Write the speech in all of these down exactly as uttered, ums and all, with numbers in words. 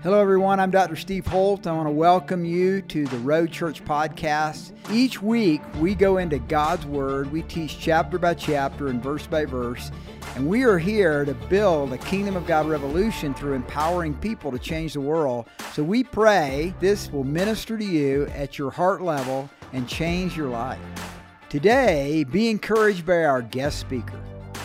Hello, everyone. I'm Doctor Steve Holt. I want to welcome you to the Road Church Podcast. Each week, we go into God's Word. We teach chapter by chapter and verse by verse. And we are here to build a Kingdom of God revolution through empowering people to change the world. So we pray this will minister to you at your heart level and change your life. Today, be encouraged by our guest speaker.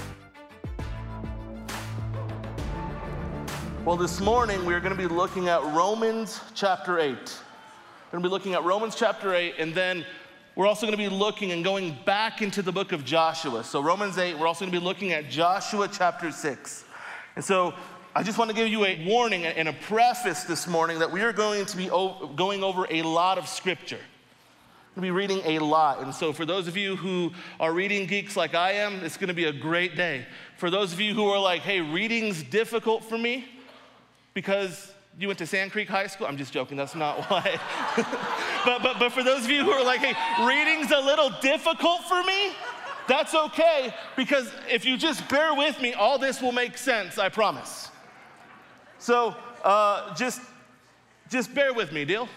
Well, this morning we're going to be looking at Romans chapter eight. We're going to be looking at Romans chapter eight, and then we're also going to be looking and going back into the book of Joshua. So Romans eight, we're also going to be looking at Joshua chapter six. And so I just want to give you a warning and a preface this morning that we are going to be going over a lot of scripture. We're going to be reading a lot. And so for those of you who are reading geeks like I am, it's going to be a great day. For those of you who are like, hey, reading's difficult for me, because you went to Sand Creek High School? I'm just joking, that's not why. but, but, but for those of you who are like, hey, reading's a little difficult for me, that's okay, because if you just bear with me, all this will make sense, I promise. So uh, just, just bear with me, deal?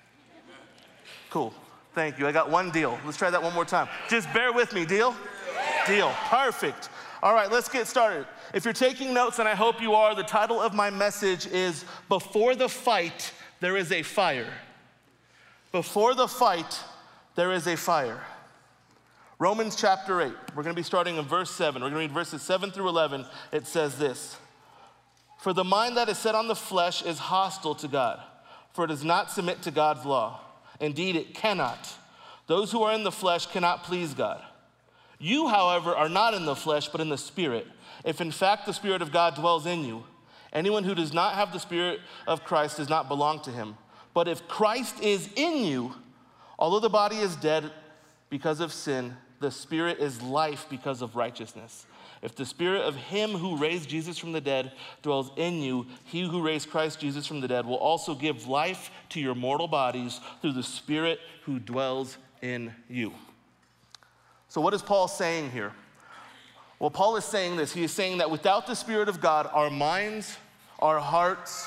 Cool, thank you, I got one deal. Let's try that one more time. Just bear with me, deal? Deal, perfect. All right, let's get started. If you're taking notes, and I hope you are, the title of my message is Before the Fight, There is a Fire. Before the fight, there is a fire. Romans chapter eight, we're going to be starting in verse seven. We're going to read verses seven through eleven. It says this: For the mind that is set on the flesh is hostile to God, for it does not submit to God's law. Indeed, it cannot. Those who are in the flesh cannot please God. You, however, are not in the flesh, but in the Spirit, if in fact the Spirit of God dwells in you. Anyone who does not have the Spirit of Christ does not belong to him. But if Christ is in you, although the body is dead because of sin, the Spirit is life because of righteousness. If the Spirit of him who raised Jesus from the dead dwells in you, he who raised Christ Jesus from the dead will also give life to your mortal bodies through the Spirit who dwells in you. So what is Paul saying here? Well, Paul is saying this. He is saying that without the Spirit of God, our minds, our hearts,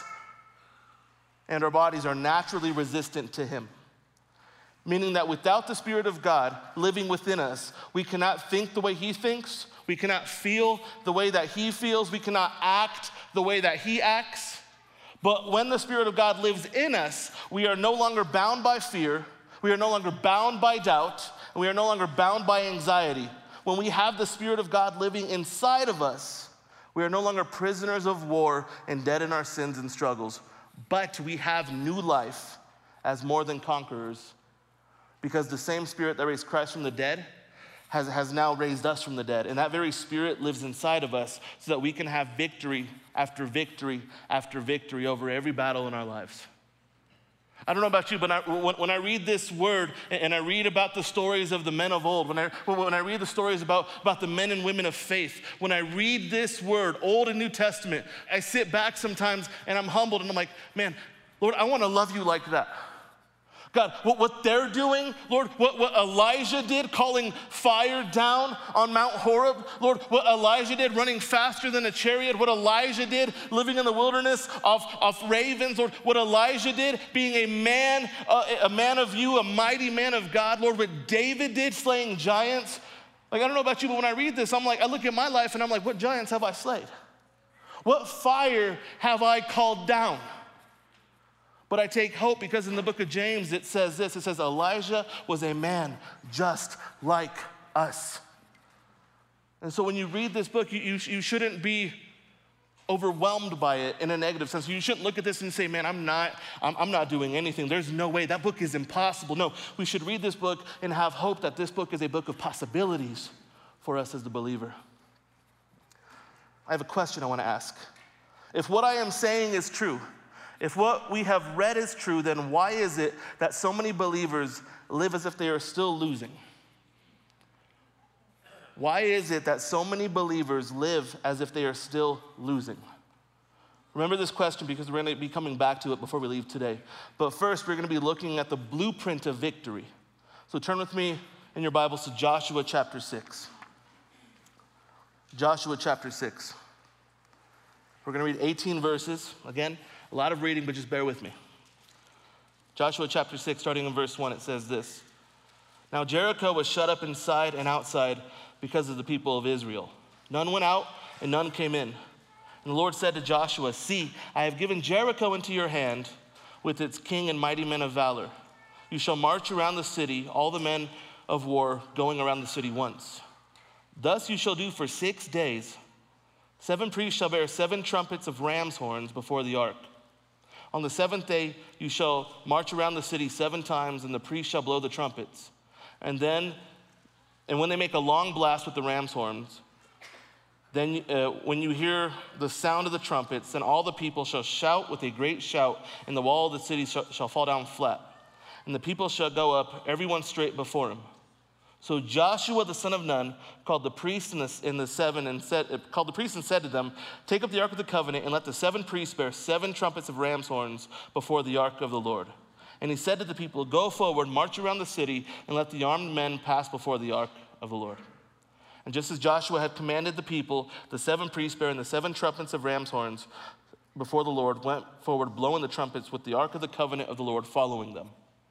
and our bodies are naturally resistant to him. Meaning that without the Spirit of God living within us, we cannot think the way he thinks. We cannot feel the way that he feels. We cannot act the way that he acts. But when the Spirit of God lives in us, we are no longer bound by fear. We are no longer bound by doubt. And we are no longer bound by anxiety. When we have the Spirit of God living inside of us, we are no longer prisoners of war and dead in our sins and struggles, but we have new life as more than conquerors, because the same Spirit that raised Christ from the dead has, has now raised us from the dead. And that very Spirit lives inside of us so that we can have victory after victory after victory over every battle in our lives. I don't know about you, but I, when, when I read this word and I read about the stories of the men of old, when I, when I read the stories about, about the men and women of faith, when I read this word, Old and New Testament, I sit back sometimes and I'm humbled and I'm like, man, Lord, I want to love you like that. God, what, what they're doing, Lord, what, what Elijah did, calling fire down on Mount Horeb, Lord, what Elijah did, running faster than a chariot, what Elijah did, living in the wilderness of, of ravens, Lord, what Elijah did, being a man, uh, a man of you, a mighty man of God, Lord, what David did, slaying giants. Like, I don't know about you, but when I read this, I'm like, I look at my life and I'm like, what giants have I slayed? What fire have I called down? But I take hope because in the book of James, it says this. It says, Elijah was a man just like us. And so when you read this book, you, you, you shouldn't be overwhelmed by it in a negative sense. You shouldn't look at this and say, man, I'm not, I'm, I'm not doing anything. There's no way. That book is impossible. No, we should read this book and have hope that this book is a book of possibilities for us as the believer. I have a question I want to ask. If what I am saying is true, if what we have read is true, then why is it that so many believers live as if they are still losing? Why is it that so many believers live as if they are still losing? Remember this question because we're going to be coming back to it before we leave today. But first, we're going to be looking at the blueprint of victory. So turn with me in your Bibles to Joshua chapter six. Joshua chapter six. We're going to read eighteen verses. Again, A lot of reading, but just bear with me. Joshua chapter six, starting in verse one, it says this. Now Jericho was shut up inside and outside because of the people of Israel. None went out and none came in. And the Lord said to Joshua, see, I have given Jericho into your hand with its king and mighty men of valor. You shall march around the city, all the men of war going around the city once. Thus you shall do for six days. Seven priests shall bear seven trumpets of ram's horns before the ark. On the seventh day you shall march around the city seven times, and the priests shall blow the trumpets. And then, and when they make a long blast with the ram's horns, then uh, when you hear the sound of the trumpets, then all the people shall shout with a great shout, and the wall of the city shall, shall fall down flat. And the people shall go up, everyone straight before him. So Joshua the son of Nun called the priests and the, and the seven and said, uh, called the priests and said to them, take up the ark of the covenant and let the seven priests bear seven trumpets of ram's horns before the ark of the Lord. And he said to the people, go forward, march around the city, and let the armed men pass before the ark of the Lord. And just as Joshua had commanded the people, the seven priests bearing the seven trumpets of ram's horns before the Lord went forward, blowing the trumpets with the ark of the covenant of the Lord following them.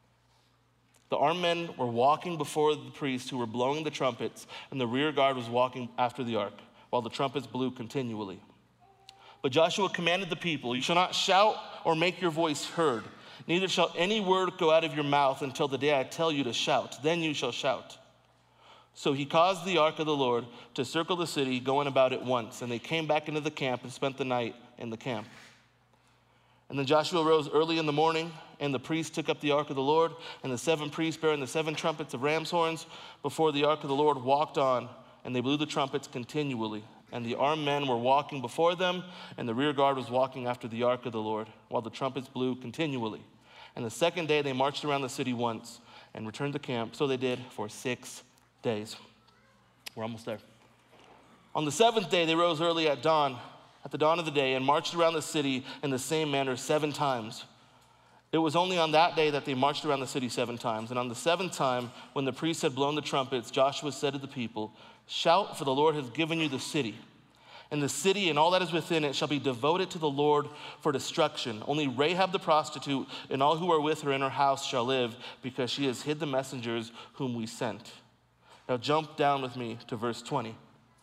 The armed men were walking before the priests who were blowing the trumpets, and the rear guard was walking after the ark, while the trumpets blew continually. But Joshua commanded the people, you shall not shout or make your voice heard, neither shall any word go out of your mouth until the day I tell you to shout. Then you shall shout. So he caused the ark of the Lord to circle the city, going about it once, and they came back into the camp and spent the night in the camp. And then Joshua rose early in the morning, and the priests took up the ark of the Lord, and the seven priests bearing the seven trumpets of ram's horns before the ark of the Lord walked on, and they blew the trumpets continually. And the armed men were walking before them, and the rear guard was walking after the ark of the Lord, while the trumpets blew continually. And the second day they marched around the city once and returned to camp. So they did for six days. We're almost there. On the seventh day they rose early at dawn, at the dawn of the day, and marched around the city in the same manner seven times. It was only on that day that they marched around the city seven times. And on the seventh time, when the priests had blown the trumpets, Joshua said to the people, shout, for the Lord has given you the city. And the city and all that is within it shall be devoted to the Lord for destruction. Only Rahab the prostitute and all who are with her in her house shall live, because she has hid the messengers whom we sent. Now jump down with me to verse twenty.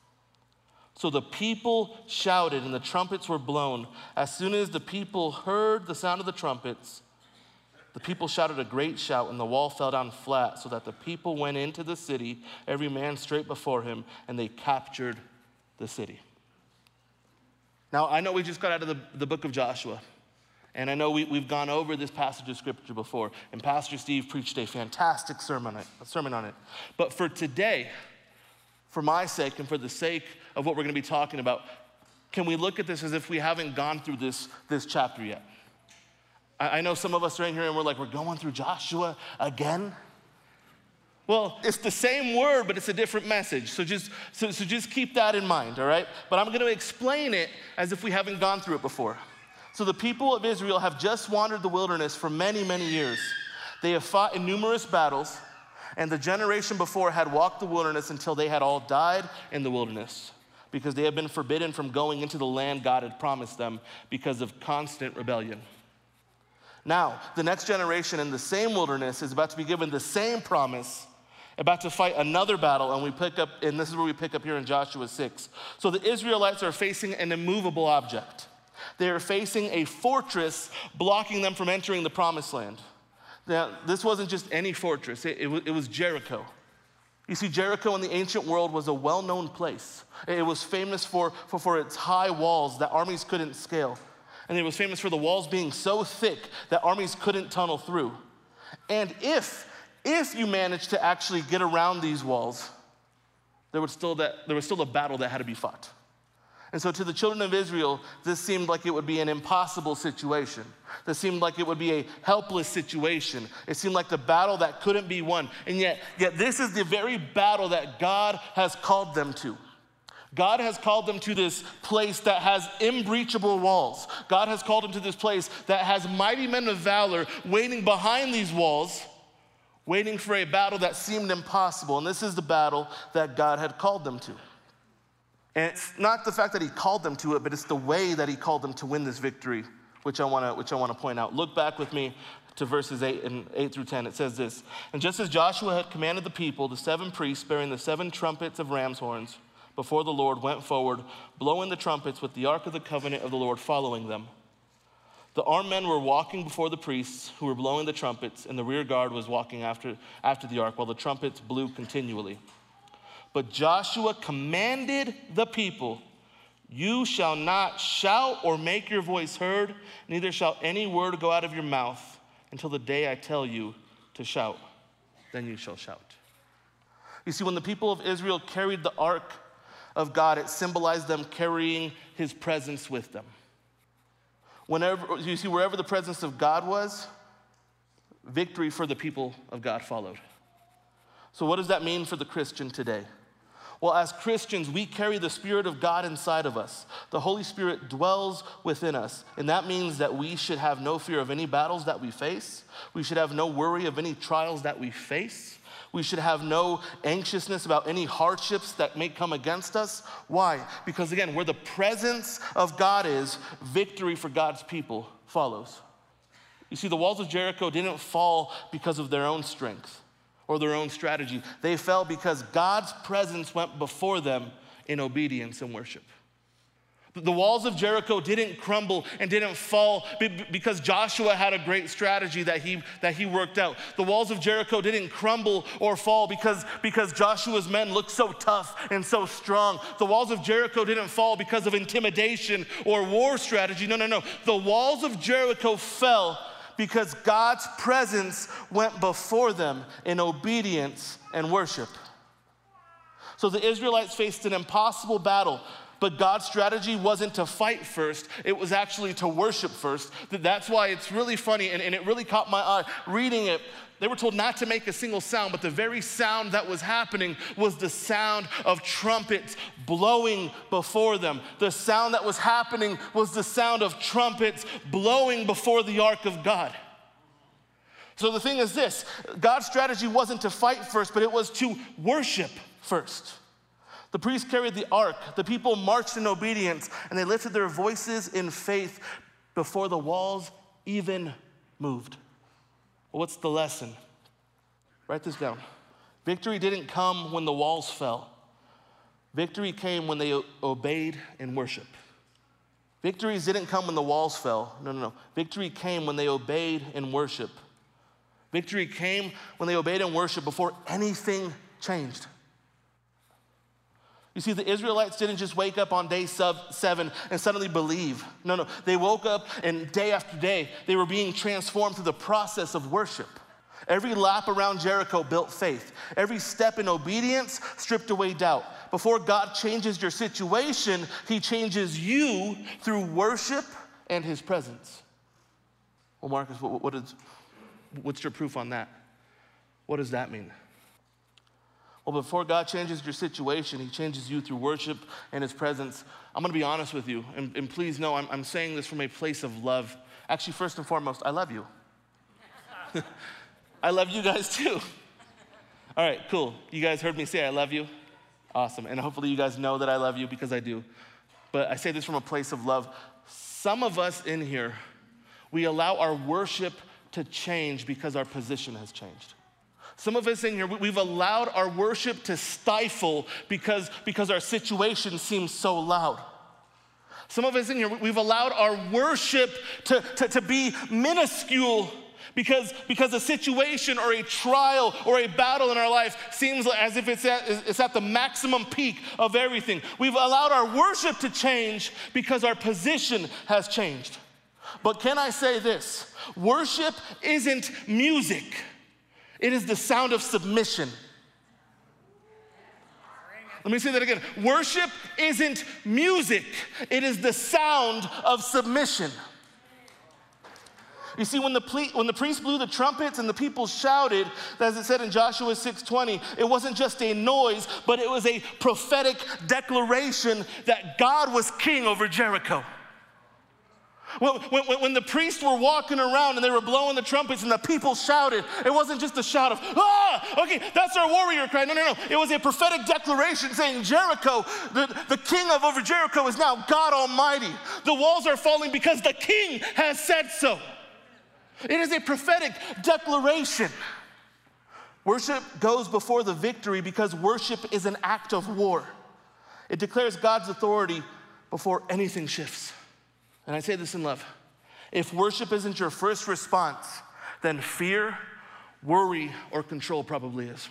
So the people shouted and the trumpets were blown. As soon as the people heard the sound of the trumpets, the people shouted a great shout, and the wall fell down flat, so that the people went into the city, every man straight before him, and they captured the city. Now, I know we just got out of the, the book of Joshua, and I know we, we've gone over this passage of scripture before, and Pastor Steve preached a fantastic sermon on it, a sermon on it. But for today, for my sake and for the sake of what we're going to be talking about, can we look at this as if we haven't gone through this, this chapter yet? I, I know some of us are in here and we're like, we're going through Joshua again? Well, it's the same word, but it's a different message. So just, so, so just keep that in mind, all right? But I'm going to explain it as if we haven't gone through it before. So the people of Israel have just wandered the wilderness for many, many years. They have fought in numerous battles, and the generation before had walked the wilderness until they had all died in the wilderness, because they had been forbidden from going into the land God had promised them because of constant rebellion. Now, the next generation in the same wilderness is about to be given the same promise, about to fight another battle, and we pick up, and this is where we pick up here in Joshua six. So the Israelites are facing an immovable object. They are facing a fortress blocking them from entering the promised land. Now, this wasn't just any fortress, it, it, it was Jericho. You see, Jericho in the ancient world was a well-known place. It was famous for, for, for its high walls that armies couldn't scale. And it was famous for the walls being so thick that armies couldn't tunnel through. And if, if you managed to actually get around these walls, there was still that, there was still a battle that had to be fought. And so to the children of Israel, this seemed like it would be an impossible situation. This seemed like it would be a helpless situation. It seemed like the battle that couldn't be won. And yet, yet this is the very battle that God has called them to. God has called them to this place that has unbreachable walls. God has called them to this place that has mighty men of valor waiting behind these walls, waiting for a battle that seemed impossible. And this is the battle that God had called them to. And it's not the fact that he called them to it, but it's the way that he called them to win this victory which I want to which I want to point out. Look back with me to verses eight and eight through ten. It says this: "And just as Joshua had commanded the people, the seven priests bearing the seven trumpets of ram's horns before the Lord went forward, blowing the trumpets with the ark of the covenant of the Lord following them. The armed men were walking before the priests who were blowing the trumpets, and the rear guard was walking after, after the ark while the trumpets blew continually. But Joshua commanded the people, 'You shall not shout or make your voice heard, neither shall any word go out of your mouth until the day I tell you to shout. Then you shall shout.'" You see, when the people of Israel carried the ark of God, it symbolized them carrying his presence with them. Whenever, you see, wherever the presence of God was, victory for the people of God followed. So what does that mean for the Christian today? Well, as Christians, we carry the Spirit of God inside of us. The Holy Spirit dwells within us, and that means that we should have no fear of any battles that we face. We should have no worry of any trials that we face. We should have no anxiousness about any hardships that may come against us. Why? Because again, where the presence of God is, victory for God's people follows. You see, the walls of Jericho didn't fall because of their own strength or their own strategy. They fell because God's presence went before them in obedience and worship. The walls of Jericho didn't crumble and didn't fall because Joshua had a great strategy that he, that he worked out. The walls of Jericho didn't crumble or fall because, because Joshua's men looked so tough and so strong. The walls of Jericho didn't fall because of intimidation or war strategy. No, no, no. The walls of Jericho fell because God's presence went before them in obedience and worship. So the Israelites faced an impossible battle. But God's strategy wasn't to fight first, it was actually to worship first. That's why it's really funny, and, and it really caught my eye reading it. They were told not to make a single sound, but the very sound that was happening was the sound of trumpets blowing before them. The sound that was happening was the sound of trumpets blowing before the ark of God. So the thing is this, God's strategy wasn't to fight first, but it was to worship first. The priests carried the ark, the people marched in obedience, and they lifted their voices in faith before the walls even moved. Well, what's the lesson? Write this down. Victory didn't come when the walls fell. Victory came when they obeyed in worship. Victories didn't come when the walls fell. No, no, no. Victory came when they obeyed in worship. Victory came when they obeyed in worship before anything changed. You see, the Israelites didn't just wake up on day seven and suddenly believe. No, no. They woke up and day after day, they were being transformed through the process of worship. Every lap around Jericho built faith. Every step in obedience stripped away doubt. Before God changes your situation, he changes you through worship and his presence. Well, Marcus, what, what is, what's your proof on that? What does that mean? Well, before God changes your situation, he changes you through worship and his presence. I'm gonna be honest with you, and, and please know I'm, I'm saying this from a place of love. Actually, first and foremost, I love you. I love you guys too. All right, cool. You guys heard me say I love you? Awesome, and hopefully you guys know that I love you because I do. But I say this from a place of love. Some of us in here, we allow our worship to change because our position has changed. Some of us in here, we've allowed our worship to stifle because, because our situation seems so loud. Some of us in here, we've allowed our worship to, to, to be minuscule because, because a situation or a trial or a battle in our life seems as if it's at, it's at the maximum peak of everything. We've allowed our worship to change because our position has changed. But can I say this? Worship isn't music. It is the sound of submission. Let me say that again. Worship isn't music. It is the sound of submission. You see, when the, ple- when the priest blew the trumpets and the people shouted, as it said in Joshua six twenty, it wasn't just a noise, but it was a prophetic declaration that God was king over Jericho. When, when, when the priests were walking around and they were blowing the trumpets and the people shouted, it wasn't just a shout of, ah, okay, that's our warrior cry. No, no, no. It was a prophetic declaration saying Jericho, the, the king of over Jericho is now God Almighty. The walls are falling because the king has said so. It is a prophetic declaration. Worship goes before the victory because worship is an act of war. It declares God's authority before anything shifts. And I say this in love. If worship isn't your first response, then fear, worry, or control probably is.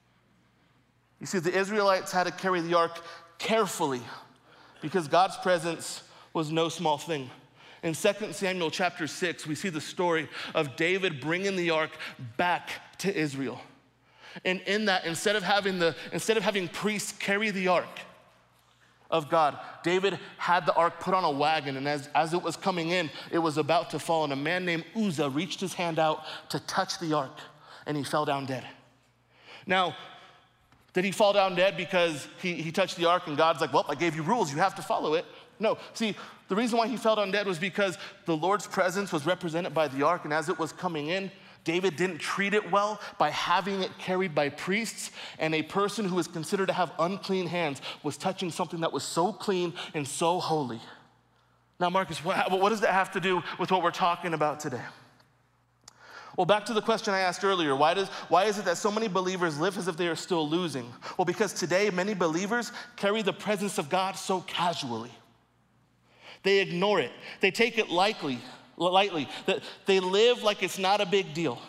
You see, the Israelites had to carry the ark carefully because God's presence was no small thing. In Second Samuel chapter six, we see the story of David bringing the ark back to Israel. And in that, instead of having the instead of having priests carry the ark of God, David had the ark put on a wagon, and as, as it was coming in, it was about to fall, and a man named Uzzah reached his hand out to touch the ark, and he fell down dead. Now, did he fall down dead because he, he touched the ark and God's like, well, I gave you rules, you have to follow it? No, see, the reason why he fell down dead was because the Lord's presence was represented by the ark, and as it was coming in, David didn't treat it well by having it carried by priests, and a person who was considered to have unclean hands was touching something that was so clean and so holy. Now, Marcus, what, what does that have to do with what we're talking about today? Well, back to the question I asked earlier, why, does, why is it that so many believers live as if they are still losing? Well, because today many believers carry the presence of God so casually. They ignore it. They take it lightly. lightly, that they live like it's not a big deal.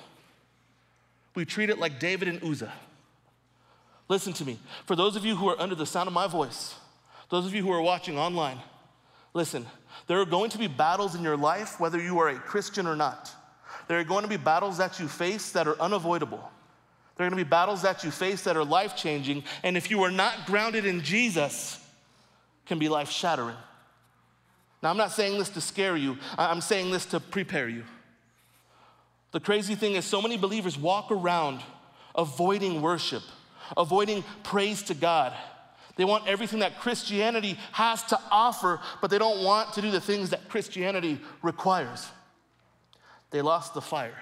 We treat it like David and Uzzah. Listen to me. For those of you who are under the sound of my voice, those of you who are watching online, listen, there are going to be battles in your life, whether you are a Christian or not. There are going to be battles that you face that are unavoidable. There are going to be battles that you face that are life-changing, and if you are not grounded in Jesus, can be life-shattering. Now, I'm not saying this to scare you. I'm saying this to prepare you. The crazy thing is so many believers walk around avoiding worship, avoiding praise to God. They want everything that Christianity has to offer, but they don't want to do the things that Christianity requires. They lost the fire.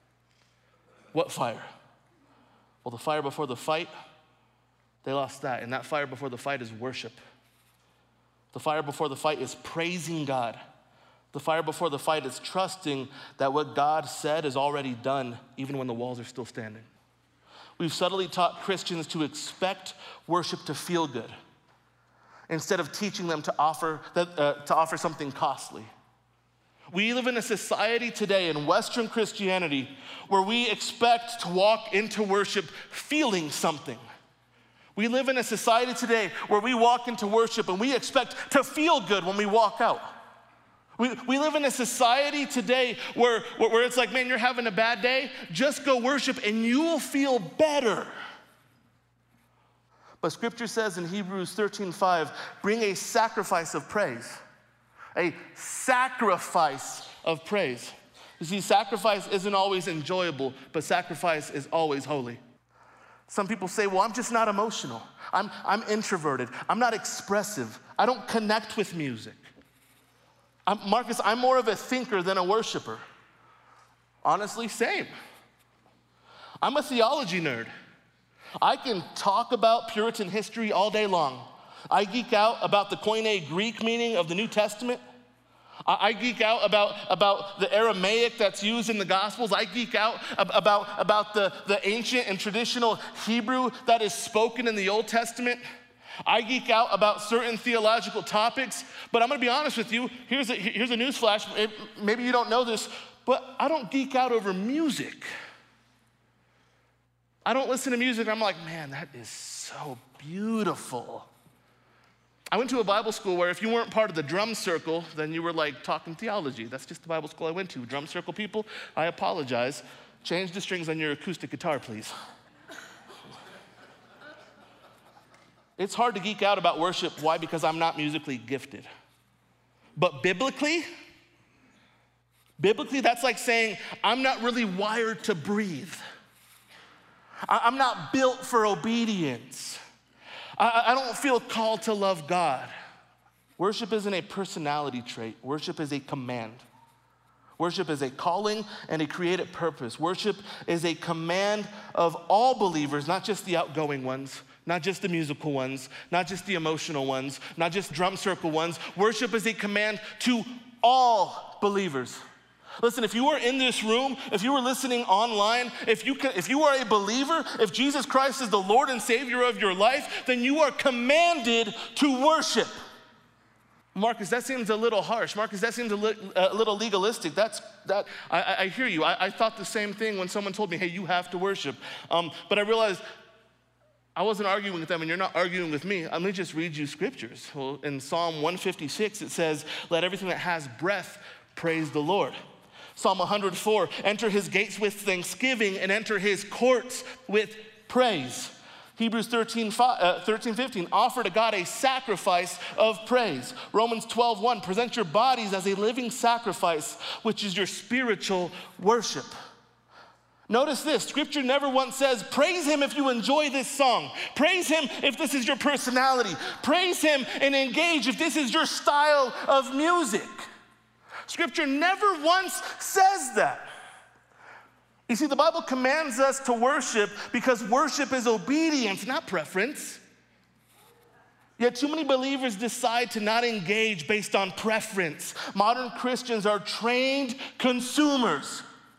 What fire? Well, the fire before the fight, they lost that. And that fire before the fight is worship. The fire before the fight is praising God. The fire before the fight is trusting that what God said is already done, even when the walls are still standing. We've subtly taught Christians to expect worship to feel good instead of teaching them to offer, that, uh, to offer something costly. We live in a society today in Western Christianity where we expect to walk into worship feeling something. We live in a society today where we walk into worship and we expect to feel good when we walk out. We, we live in a society today where, where it's like, man, you're having a bad day, just go worship and you will feel better. But Scripture says in Hebrews thirteen five, bring a sacrifice of praise. A sacrifice of praise. You see, sacrifice isn't always enjoyable, but sacrifice is always holy. Some people say, well, I'm just not emotional. I'm, I'm introverted. I'm not expressive. I don't connect with music. I'm, Marcus, I'm more of a thinker than a worshiper. Honestly, same. I'm a theology nerd. I can talk about Puritan history all day long. I geek out about the Koine Greek meaning of the New Testament. I geek out about, about the Aramaic that's used in the Gospels. I geek out about, about the, the ancient and traditional Hebrew that is spoken in the Old Testament. I geek out about certain theological topics, but I'm gonna be honest with you. Here's a, here's a news flash. It, maybe you don't know this, but I don't geek out over music. I don't listen to music and I'm like, man, that is so beautiful. I went to a Bible school where if you weren't part of the drum circle, then you were like talking theology. That's just the Bible school I went to. Drum circle people, I apologize. Change the strings on your acoustic guitar, please. It's hard to geek out about worship. Why? Because I'm not musically gifted. But biblically, biblically, that's like saying I'm not really wired to breathe. I'm not built for obedience. I don't feel called to love God. Worship isn't a personality trait. Worship is a command. Worship is a calling and a created purpose. Worship is a command of all believers, not just the outgoing ones, not just the musical ones, not just the emotional ones, not just drum circle ones. Worship is a command to all believers. Listen, if you are in this room, if you are listening online, if you can, if you are a believer, if Jesus Christ is the Lord and Savior of your life, then you are commanded to worship. Marcus, that seems a little harsh. Marcus, that seems a, li- a little legalistic. That's that. I, I hear you. I, I thought the same thing when someone told me, "Hey, you have to worship." Um, but I realized I wasn't arguing with them, and you're not arguing with me. Let me just read you scriptures. Well, in Psalm one fifty-six, it says, "Let everything that has breath praise the Lord." Psalm one hundred four, "Enter his gates with thanksgiving and enter his courts with praise." Hebrews thirteen, fifteen, "Offer to God a sacrifice of praise." Romans twelve one, "Present your bodies as a living sacrifice, which is your spiritual worship." Notice this, scripture never once says, praise him if you enjoy this song. Praise him if this is your personality. Praise him and engage if this is your style of music. Scripture never once says that. You see, the Bible commands us to worship because worship is obedience, not preference. Yet too many believers decide to not engage based on preference. Modern Christians are trained consumers.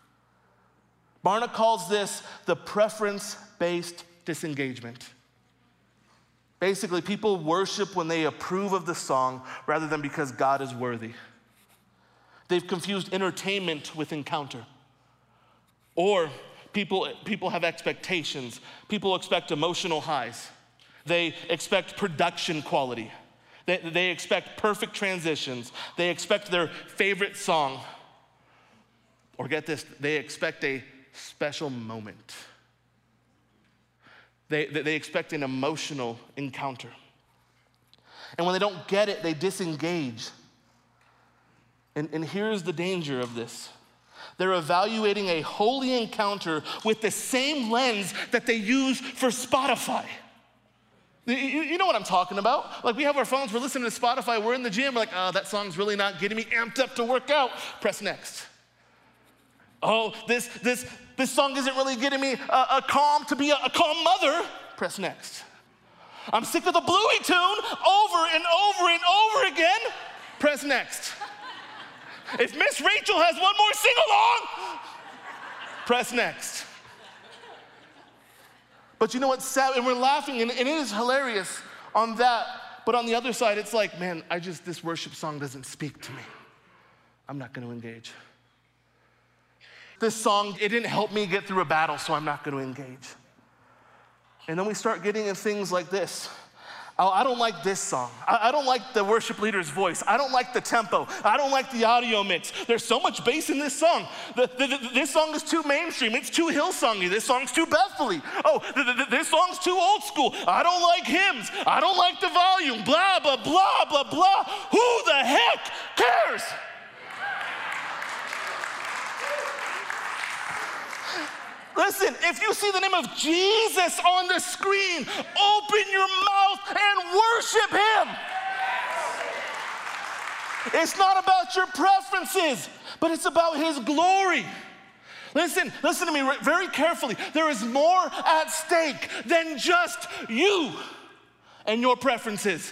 Barna calls this the preference-based disengagement. Basically, people worship when they approve of the song rather than because God is worthy. They've confused entertainment with encounter. Or people, people have expectations. People expect emotional highs. They expect production quality. They, they expect perfect transitions. They expect their favorite song. Or get this, they expect a special moment. They, they, they expect an emotional encounter. And when they don't get it, they disengage. And, and here's the danger of this. They're evaluating a holy encounter with the same lens that they use for Spotify. You, you know what I'm talking about? Like, we have our phones, we're listening to Spotify, we're in the gym, we're like, oh, that song's really not getting me amped up to work out. Press next. Oh, this this this song isn't really getting me a, a calm to be a, a calm mother. Press next. I'm sick of the Bluey tune over and over and over again. Press next. If Miss Rachel has one more sing-along, press next. But you know what's sad? And we're laughing, and, and it is hilarious on that. But on the other side, it's like, man, I just, this worship song doesn't speak to me. I'm not going to engage. This song, it didn't help me get through a battle, so I'm not going to engage. And then we start getting in things like this. Oh, I don't like this song. I, I don't like the worship leader's voice. I don't like the tempo. I don't like the audio mix. There's so much bass in this song. The, the, the, this song is too mainstream. It's too Hillsongy. This song's too Bethely. Oh, the, the, this song's too old school. I don't like hymns. I don't like the volume. Blah, blah, blah, blah, blah. Who the heck cares? Listen, if you see the name of Jesus on the screen, open your mouth and worship him. It's not about your preferences, but it's about his glory. Listen, listen to me very carefully. There is more at stake than just you and your preferences.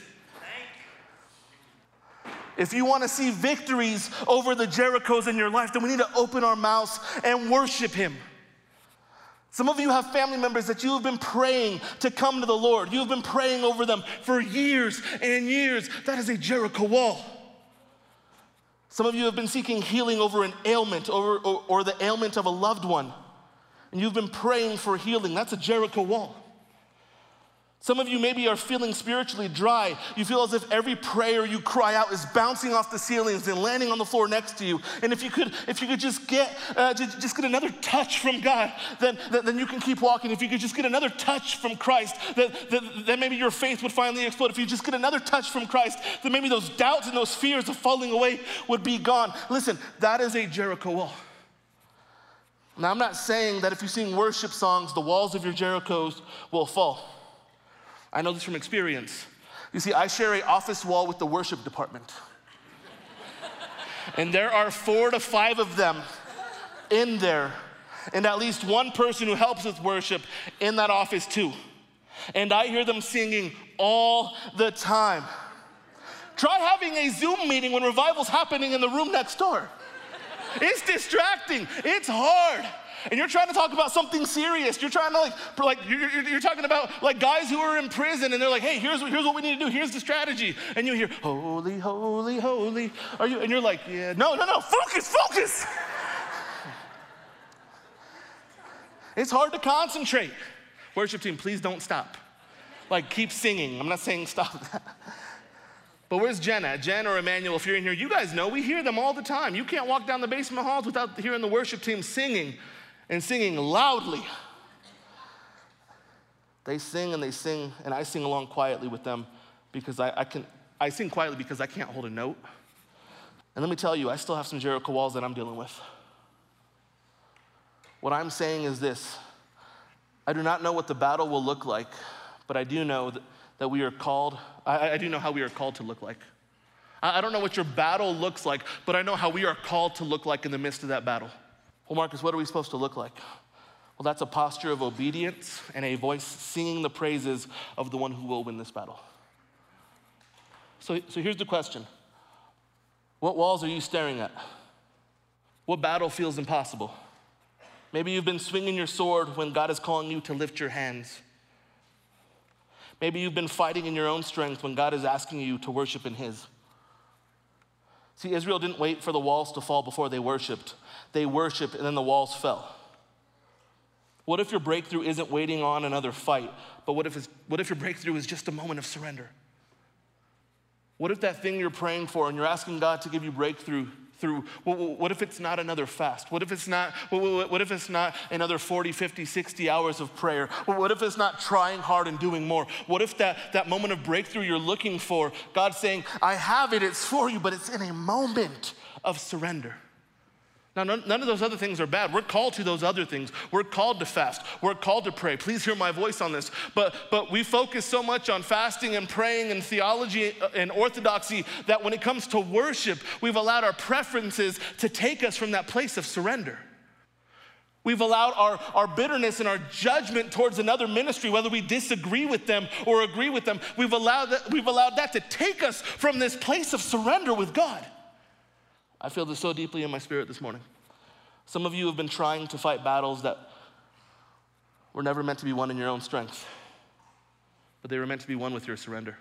If you want to see victories over the Jerichos in your life, then we need to open our mouths and worship him. Some of you have family members that you have been praying to come to the Lord. You have been praying over them for years and years. That is a Jericho wall. Some of you have been seeking healing over an ailment or, or, or the ailment of a loved one. And you've been praying for healing. That's a Jericho wall. Some of you maybe are feeling spiritually dry. You feel as if every prayer you cry out is bouncing off the ceilings and landing on the floor next to you. And if you could, if you could just get, uh, just get another touch from God, then, then you can keep walking. If you could just get another touch from Christ, then, then, then maybe your faith would finally explode. If you just get another touch from Christ, then maybe those doubts and those fears of falling away would be gone. Listen, that is a Jericho wall. Now, I'm not saying that if you sing worship songs, the walls of your Jerichos will fall. I know this from experience. You see, I share an office wall with the worship department. And there are four to five of them in there, and at least one person who helps with worship in that office too. And I hear them singing all the time. Try having a Zoom meeting when revival's happening in the room next door. It's distracting, it's hard. And you're trying to talk about something serious. You're trying to like, like you're, you're, you're talking about like guys who are in prison and they're like, hey, here's, here's what we need to do. Here's the strategy. And you hear, holy, holy, holy. Are you? And you're like, yeah, no, no, no, focus, focus. It's hard to concentrate. Worship team, please don't stop. Like, keep singing. I'm not saying stop that. But where's Jen at? Jen or Emmanuel, if you're in here, you guys know we hear them all the time. You can't walk down the basement halls without hearing the worship team singing and singing loudly. They sing and they sing, and I sing along quietly with them because I, I can, I sing quietly because I can't hold a note. And let me tell you, I still have some Jericho walls that I'm dealing with. What I'm saying is this: I do not know what the battle will look like, but I do know that, that we are called, I, I do know how we are called to look like. I, I don't know what your battle looks like, but I know how we are called to look like in the midst of that battle. Well, Marcus, what are we supposed to look like? Well, that's a posture of obedience and a voice singing the praises of the one who will win this battle. So, so here's the question. What walls are you staring at? What battle feels impossible? Maybe you've been swinging your sword when God is calling you to lift your hands. Maybe you've been fighting in your own strength when God is asking you to worship in His. See, Israel didn't wait for the walls to fall before they worshiped. They worshiped and then the walls fell. What if your breakthrough isn't waiting on another fight, but what if, it's, what if your breakthrough is just a moment of surrender? What if that thing you're praying for and you're asking God to give you breakthrough through, what if it's not another fast? What if it's not, what if it's not another forty, fifty, sixty hours of prayer? What if it's not trying hard and doing more? What if that, that moment of breakthrough you're looking for, God's saying, I have it, it's for you, but it's in a moment of surrender. Now, none, none of those other things are bad. We're called to those other things. We're called to fast. We're called to pray. Please hear my voice on this. But, but we focus so much on fasting and praying and theology and orthodoxy that when it comes to worship, we've allowed our preferences to take us from that place of surrender. We've allowed our, our bitterness and our judgment towards another ministry, whether we disagree with them or agree with them, we've allowed that, we've allowed that to take us from this place of surrender with God. I feel this so deeply in my spirit this morning. Some of you have been trying to fight battles that were never meant to be won in your own strength, but they were meant to be won with your surrender.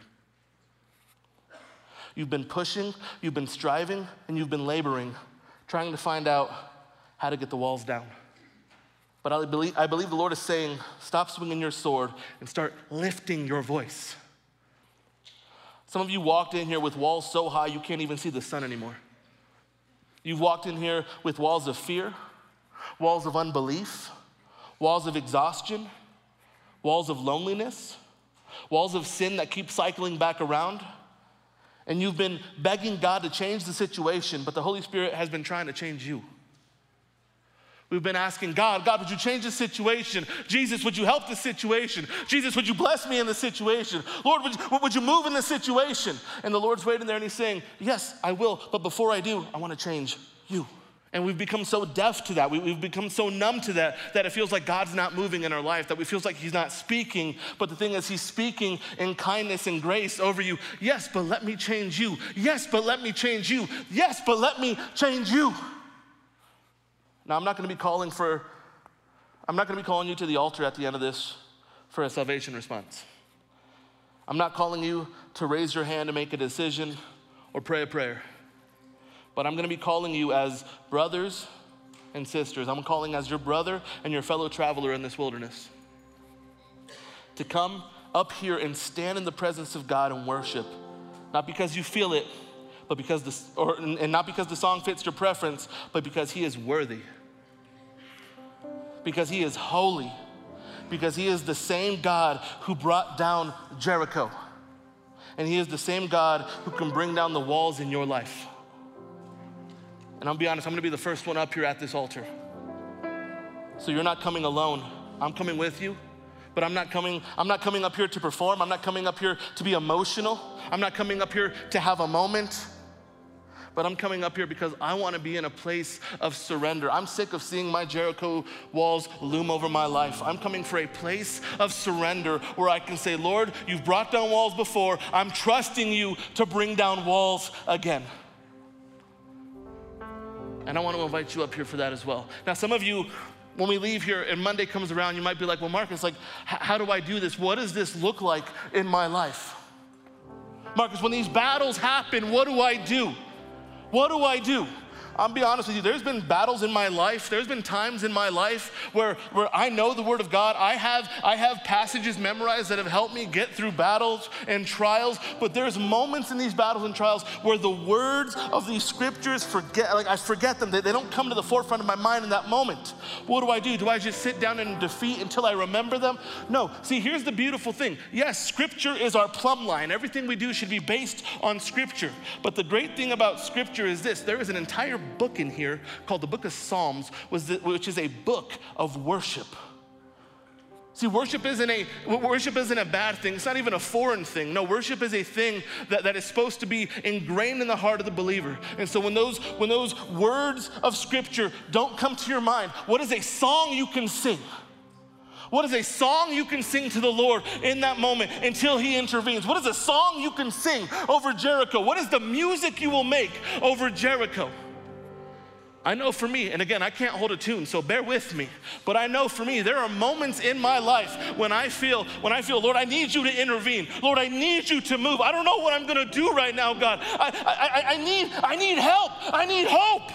You've been pushing, you've been striving, and you've been laboring, trying to find out how to get the walls down. But I believe, I believe the Lord is saying, stop swinging your sword and start lifting your voice. Some of you walked in here with walls so high you can't even see the sun anymore. You've walked in here with walls of fear, walls of unbelief, walls of exhaustion, walls of loneliness, walls of sin that keep cycling back around. And you've been begging God to change the situation, but the Holy Spirit has been trying to change you. We've been asking God, God, would you change the situation? Jesus, would you help the situation? Jesus, would you bless me in the situation? Lord, would you, would you move in the situation? And the Lord's waiting there and He's saying, yes, I will, but before I do, I want to change you. And we've become so deaf to that. We, we've become so numb to that, that it feels like God's not moving in our life, that it feels like He's not speaking. But the thing is, He's speaking in kindness and grace over you. Yes, but let me change you. Yes, but let me change you. Yes, but let me change you. Now, I'm not going to be calling for, I'm not going to be calling you to the altar at the end of this for a salvation response. I'm not calling you to raise your hand to make a decision or pray a prayer. But I'm going to be calling you as brothers and sisters. I'm calling as your brother and your fellow traveler in this wilderness to come up here and stand in the presence of God and worship, not because you feel it, but because the, or, and not because the song fits your preference, but because He is worthy. Because He is holy. Because He is the same God who brought down Jericho. And He is the same God who can bring down the walls in your life. And I'll be honest, I'm gonna be the first one up here at this altar. So you're not coming alone. I'm coming with you. But I'm not coming, I'm not coming up here to perform. I'm not coming up here to be emotional. I'm not coming up here to have a moment. But I'm coming up here because I want to be in a place of surrender. I'm sick of seeing my Jericho walls loom over my life. I'm coming for a place of surrender where I can say, Lord, you've brought down walls before. I'm trusting you to bring down walls again. And I want to invite you up here for that as well. Now, some of you, when we leave here and Monday comes around, you might be like, well, Marcus, like, how do I do this? What does this look like in my life? Marcus, when these battles happen, what do I do? What do I do? I'll be honest with you, there's been battles in my life. There's been times in my life where, where I know the Word of God. I have, I have passages memorized that have helped me get through battles and trials, but there's moments in these battles and trials where the words of these scriptures forget, like I forget them. They, they don't come to the forefront of my mind in that moment. What do I do? Do I just sit down in defeat until I remember them? No. See, here's the beautiful thing. Yes, scripture is our plumb line. Everything we do should be based on scripture. But the great thing about scripture is this. There is an entire book in here called the Book of Psalms, which is a book of worship. See, worship isn't a worship isn't a bad thing. It's not even a foreign thing. No, worship is a thing that, that is supposed to be ingrained in the heart of the believer. And so when those when those words of scripture don't come to your mind, what is a song you can sing? What is a song you can sing to the Lord in that moment until he intervenes? What is a song you can sing over Jericho? What is the music you will make over Jericho? I know for me, and again, I can't hold a tune, so bear with me, but I know for me, there are moments in my life when I feel, when I feel, Lord, I need you to intervene. Lord, I need you to move. I don't know what I'm gonna do right now, God. I, I, I, need, I need help. I need hope.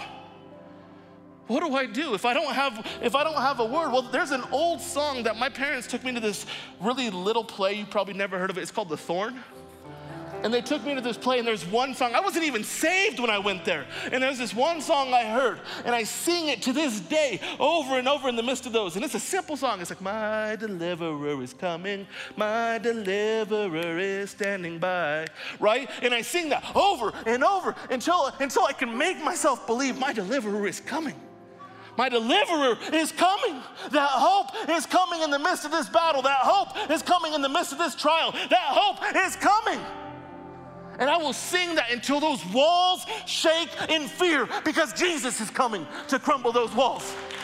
What do I do if I don't have, if I don't have a word? Well, there's an old song that my parents took me to this really little play. You probably never heard of it. It's called The Thorn. And they took me to this play, and there's one song. I wasn't even saved when I went there. And there's this one song I heard, and I sing it to this day over and over in the midst of those. And it's a simple song. It's like, my deliverer is coming. My deliverer is standing by, right? And I sing that over and over until, until I can make myself believe my deliverer is coming. My deliverer is coming. That hope is coming in the midst of this battle. That hope is coming in the midst of this trial. That hope is coming. And I will sing that until those walls shake in fear because Jesus is coming to crumble those walls.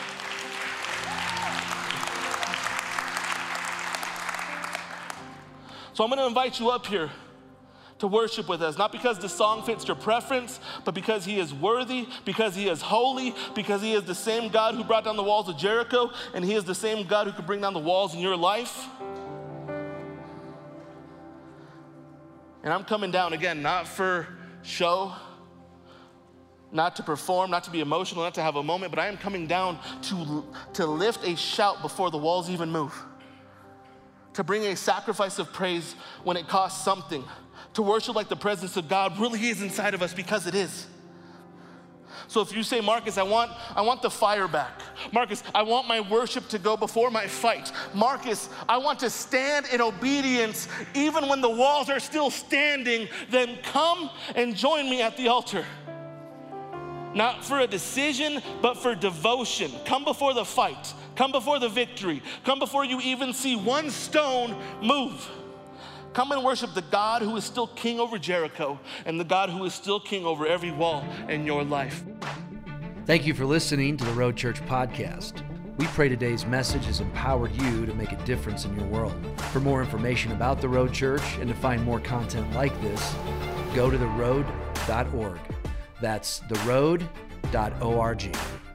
So I'm going to invite you up here to worship with us, not because the song fits your preference, but because he is worthy, because he is holy, because he is the same God who brought down the walls of Jericho, and he is the same God who could bring down the walls in your life. And I'm coming down, again, not for show, not to perform, not to be emotional, not to have a moment, but I am coming down to, to lift a shout before the walls even move, to bring a sacrifice of praise when it costs something, to worship like the presence of God really is inside of us, because it is. So if you say, Marcus, I want, I want the fire back. Marcus, I want my worship to go before my fight. Marcus, I want to stand in obedience even when the walls are still standing, then come and join me at the altar. Not for a decision, but for devotion. Come before the fight. Come before the victory. Come before you even see one stone move. Come and worship the God who is still king over Jericho and the God who is still king over every wall in your life. Thank you for listening to the Road Church podcast. We pray today's message has empowered you to make a difference in your world. For more information about the Road Church and to find more content like this, go to the road dot org. That's the road dot org.